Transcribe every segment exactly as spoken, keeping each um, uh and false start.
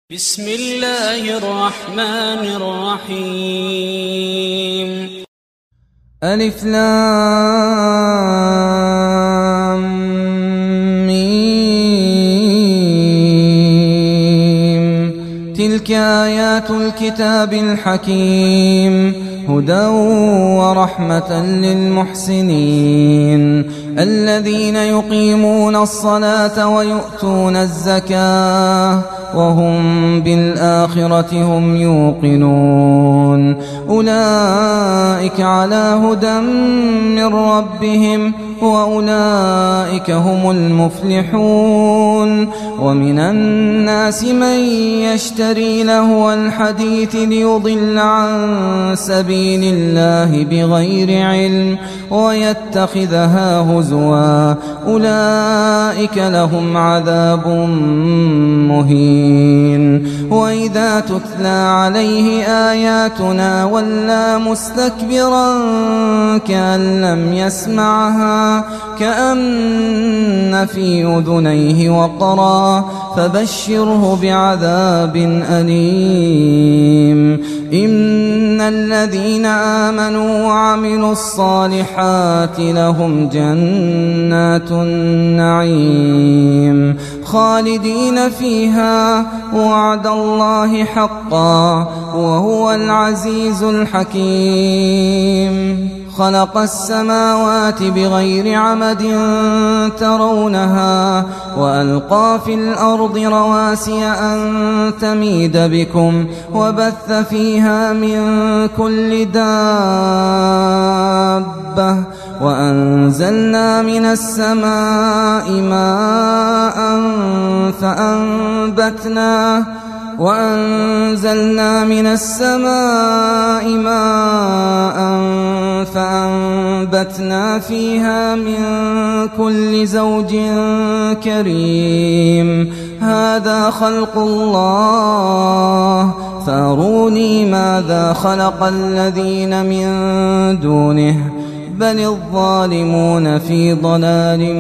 بسم الله الرحمن الرحيم. ألف لام ميم. تلك آيات الكتاب الحكيم هدى ورحمة للمحسنين الذين يقيمون الصلاة ويؤتون الزكاة وهم بالآخرة هم يوقنون أولئك على هدى من ربهم وأولئك هم المفلحون. ومن الناس من يشتري لهو الحديث ليضل عن سبيل الله بغير علم ويتخذها هزوا أولئك لهم عذاب مهين. وإذا تتلى عليه آياتنا ولى مستكبرا كأن لم يسمعها كأن في أذنيه وقرا فبشره بعذاب أليم. إن الذين آمنوا وعملوا الصالحات لهم جنات النعيم خالدين فيها وعد الله حقا وهو العزيز الحكيم. خلق السماوات بغير عمد ترونها وألقى في الأرض رواسي أن تميد بكم وبث فيها من كل دابة وأنزلنا من السماء ماء فأنبتنا وأنزلنا من السماء ماء فأنبتنا فيها من كل زوج كريم. هذا خلق الله فأروني ماذا خلق الذين من دونه بل الظالمون في ضلال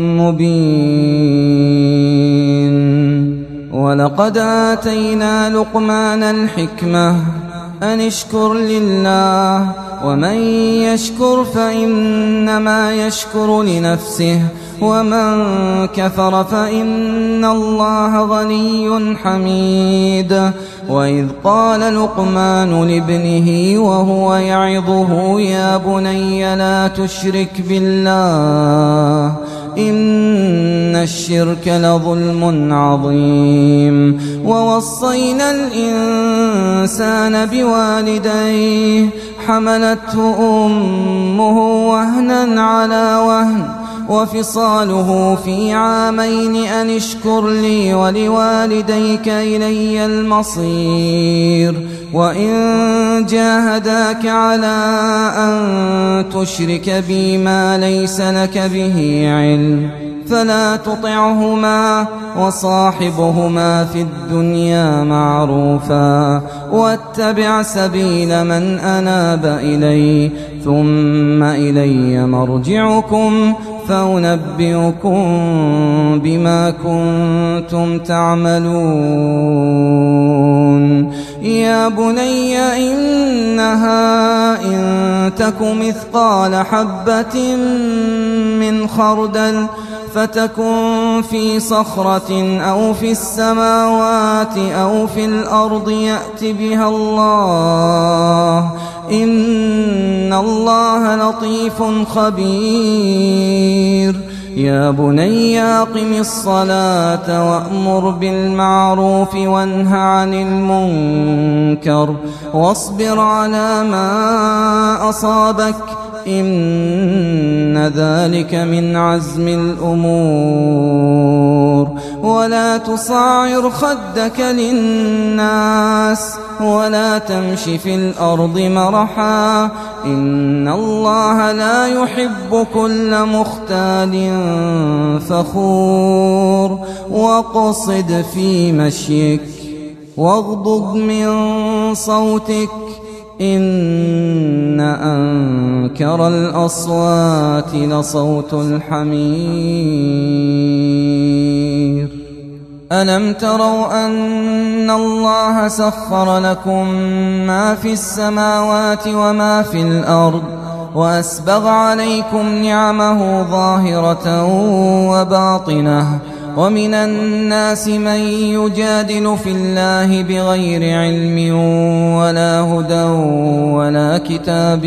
مبين. ولقد آتينا لقمان الحكمة أن اشكر لله ومن يشكر فإنما يشكر لنفسه ومن كفر فإن الله غني حميد. وإذ قال لقمان لابنه وهو يعظه يا بني لا تشرك بالله إن الشرك لظلم عظيم. ووصينا الإنسان بوالديه حملته أمه وهنا على وهن وفصاله في عامين أن اشكر لي ولوالديك إلي المصير. وإن جاهداك على أن تشرك بي ما ليس لك به علم فلا تطعهما وصاحبهما في الدنيا معروفا واتبع سبيل من أناب إلي ثم إلي مرجعكم فأنبئكم بما كنتم تعملون. يا بني إنها إن تك مثقال حبة من خردل فتكن في صخرة أو في السماوات أو في الأرض يأت بها الله إن الله لطيف خبير. يا بني أقم الصلاة وأمر بالمعروف وانه عن المنكر واصبر على ما أصابك إن ذلك من عزم الأمور. ولا تصعر خدك للناس ولا تمش في الأرض مرحا إن الله لا يحب كل مختال فخور. واقصد في مشيك واغضض من صوتك إن أنكر الأصوات لصوت الحمير. ألم تروا أن الله سخر لكم ما في السماوات وما في الأرض وأسبغ عليكم نعمه ظاهرة وباطنة ومن الناس من يجادل في الله بغير علم ولا هدى ولا كتاب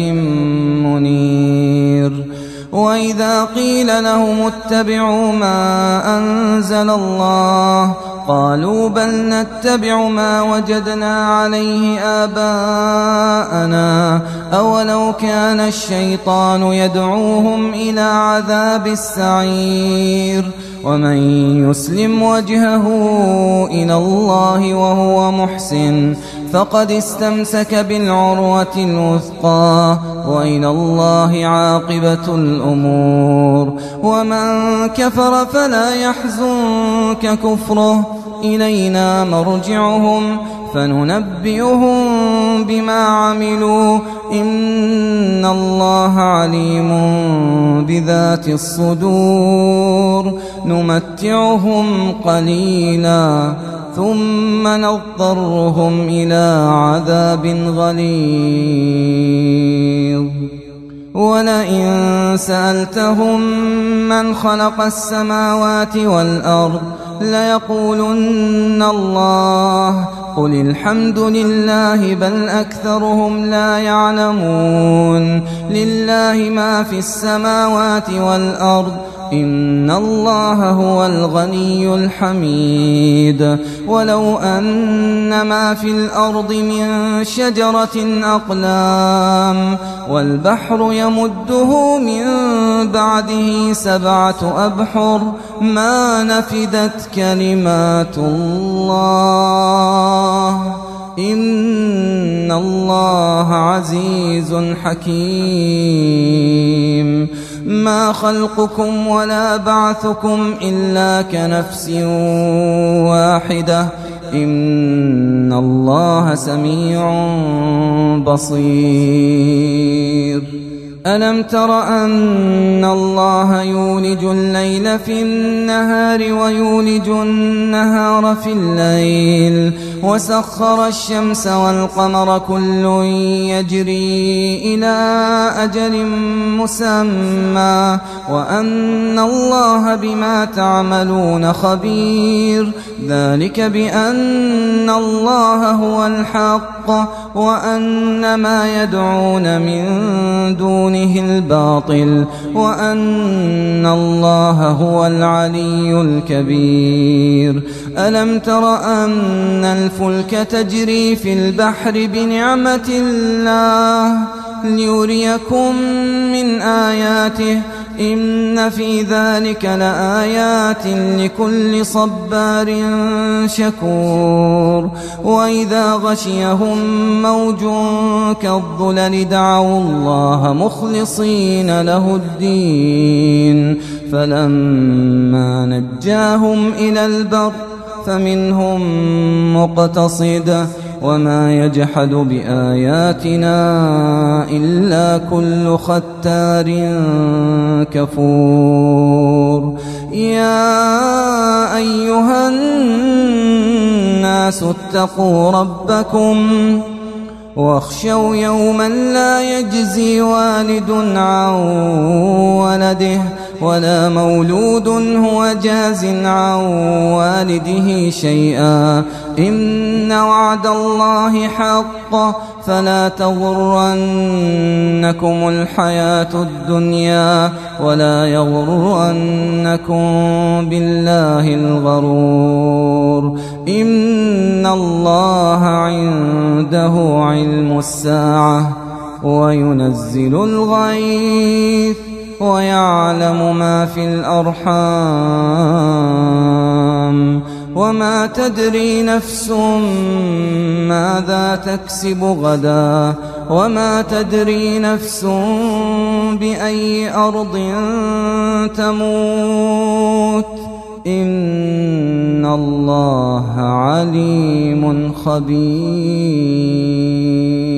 منير وإذا قيل لهم اتبعوا ما أنزل الله قالوا بل نتبع ما وجدنا عليه آباءنا أولو كان الشيطان يدعوهم إلى عذاب السعير ومن يسلم وجهه إلى الله وهو محسن فقد استمسك بالعروة الوثقى وإلى الله عاقبة الأمور ومن كفر فلا يحزنك كفره إلينا مرجعهم فننبئهم بما عملوا إن الله عليم بذات الصدور نمتعهم قليلا ثم نضطرهم إلى عذاب غليظ ولئن سألتهم من خلق السماوات والأرض ليقولن الله قل الحمد لله بل أكثرهم لا يعلمون لله ما في السماوات والأرض إن الله هو الغني الحميد ولو أن ما في الأرض من شجرة أقلام والبحر يمده من بعده سبعة أبحر ما نفدت كلمات الله إن الله عزيز حكيم ما خلقكم ولا بعثكم إلا كنفس واحدة إن الله سميع بصير ألم تر أن الله يولج الليل في النهار ويولج النهار في الليل وسخر الشمس والقمر كل يجري إلى أجل مسمى وأن الله بما تعملون خبير ذلك بأن الله هو الحق وأن ما يدعون من دونه الباطل وأن الله هو العلي الكبير ألم تر أن الفلك تجري في البحر بنعمة الله ليريكم من آياته إن في ذلك لآيات لكل صبار شكور وإذا غشيهم موج كالظلل دعوا الله مخلصين له الدين فلما نجاهم إلى البر فمنهم مقتصد وما يجحد بآياتنا إلا كل ختار كفور يا أيها الناس اتقوا ربكم واخشوا يوما لا يجزي والد عن ولده ولا مولود هو جاز عن والده شيئا إن وعد الله حق فلا تغرنكم الحياة الدنيا ولا يغرنكم بالله الغرور إن الله عنده علم الساعة وينزل الغيث ويعلم ما في الأرحام وما تدري نفس ماذا تكسب غدا وما تدري نفس بأي أرض تموت إن الله عليم خبير.